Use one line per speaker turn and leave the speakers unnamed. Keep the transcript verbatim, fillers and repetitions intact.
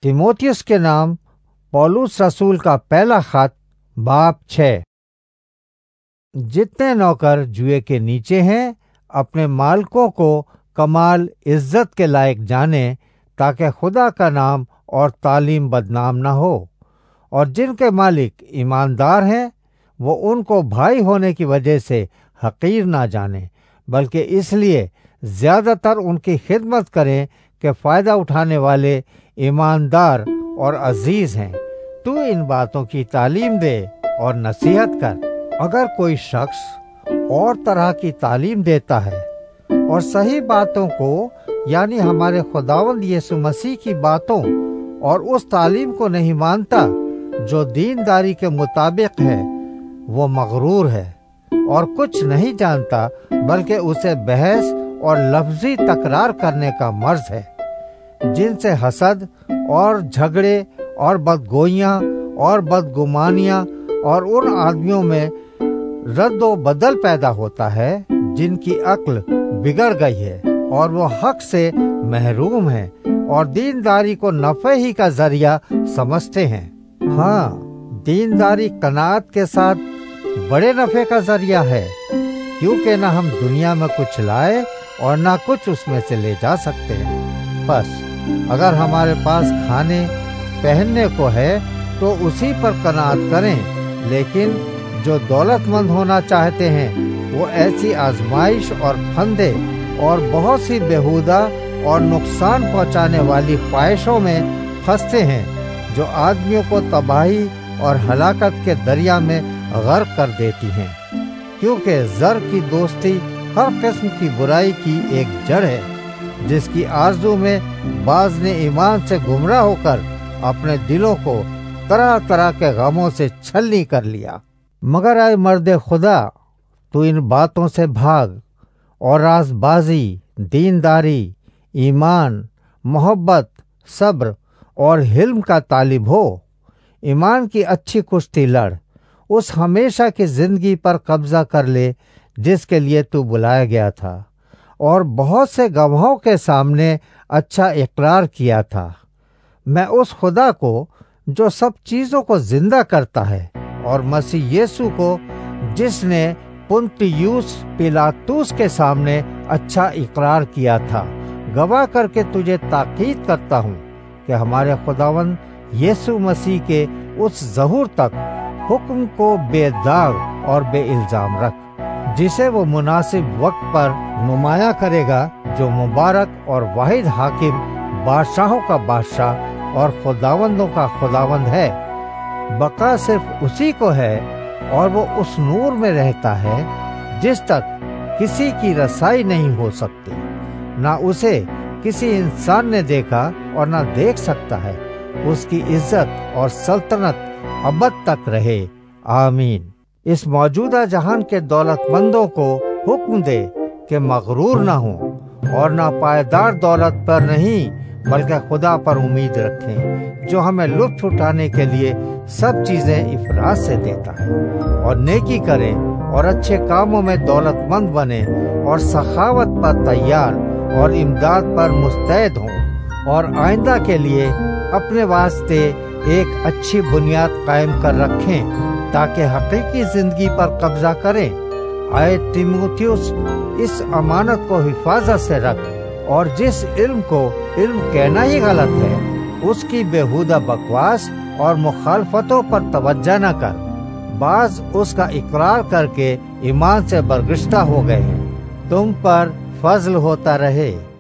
तीमुथियुस के नाम पौलुस रसूल का पहला खत बाब छः। जितने नौकर जुए के नीचे हैं अपने मालिकों को कमाल इज्जत के लायक जाने, ताकि खुदा का नाम और तालीम बदनाम न हो। और जिनके मालिक ईमानदार हैं वो उनको भाई होने की वजह से हकीर ना जाने, बल्कि इसलिए ज्यादातर उनकी खिदमत करें कि फायदा उठाने वाले ईमानदार और अजीज हैं। तू इन बातों की तालीम दे और नसीहत कर। अगर कोई शख्स और तरह की तालीम देता है और सही बातों को यानी हमारे खुदावंद यीशु मसीह की बातों और उस तालीम को नहीं मानता जो दीनदारी के मुताबिक है, वो मगरूर है और कुछ नहीं जानता, बल्कि उसे बहस और लफ्जी तकरार करने का मर्ज है, जिनसे हसद और झगड़े और बदगोइयां और बदगुमानियां और उन आदमियों में रद्दो बदल पैदा होता है जिनकी अक्ल बिगड़ गई है और वो हक से महरूम है और दीनदारी को नफे ही का जरिया समझते हैं। हाँ, दीनदारी कनात के साथ बड़े नफे का जरिया है, क्योंकि न हम दुनिया में कुछ लाए और न कुछ उसमें से ले जा सकते हैं। बस अगर हमारे पास खाने पहनने को है तो उसी पर कनात करें, लेकिन जो दौलतमंद होना चाहते हैं वो ऐसी आजमाइश और फंदे और बहुत सी बेहुदा और नुकसान पहुंचाने वाली ख्वाहिशों में फंसते हैं, जो आदमियों को तबाही और हलाकत के दरिया में गर्क कर देती हैं। क्योंकि ज़र की दोस्ती हर किस्म की बुराई की एक जड़ है, जिसकी आरज़ू में बाज ने ईमान से गुमराह होकर अपने दिलों को तरह तरह के गमों से छलनी कर लिया। मगर आए मर्द खुदा, तू इन बातों से भाग और राजबाजी, दीनदारी, ईमान, मोहब्बत, सब्र और हिल्म का तालिब हो। ईमान की अच्छी कुश्ती लड़, उस हमेशा की जिंदगी पर कब्जा कर ले जिसके लिए तू बुलाया गया था और बहुत से गवाहों के सामने अच्छा इकरार किया था। मैं उस खुदा को जो सब चीजों को जिंदा करता है और मसीह यीशु को जिसने पुन्तियुस पिलातुस के सामने अच्छा इकरार किया था, गवाह करके तुझे ताकीद करता हूँ कि हमारे खुदावंद यीशु मसीह के उस ज़हूर तक हुक्म को बेदाग और बेइल्जाम रख, जिसे वो मुनासिब वक्त पर नुमाया करेगा, जो मुबारक और वाहिद हाकिम, बादशाहों का बादशाह और खुदावंदों का खुदावंद है। बका सिर्फ उसी को है और वो उस नूर में रहता है जिस तक किसी की रसाई नहीं हो सकती। ना उसे किसी इंसान ने देखा और ना देख सकता है। उसकी इज्जत और सल्तनत अबद तक रहे। आमीन। इस मौजूदा जहान के दौलतमंदों को हुक्म दे कि मगरूर ना हो और ना पायदार दौलत पर नहीं, बल्कि खुदा पर उम्मीद रखें, जो हमें लुत्फ उठाने के लिए सब चीजें इफरात से देता है। और नेकी करें और अच्छे कामों में दौलतमंद बने और सखावत पर तैयार और इमदाद पर मुस्तैद हों और आइंदा के लिए अपने वास्ते एक अच्छी बुनियाद कायम कर रखें, ताकि हकीकी जिंदगी पर कब्जा करें। आए तीमुथियुस, इस अमानत को हिफाजत से रख और जिस इल्म को इल्म कहना ही गलत है, उसकी बेहुदा बकवास और मुखालफतों पर तवज्जो न कर। बाज उसका इकरार करके ईमान से बरगश्ता हो गए हैं। तुम पर फजल होता रहे।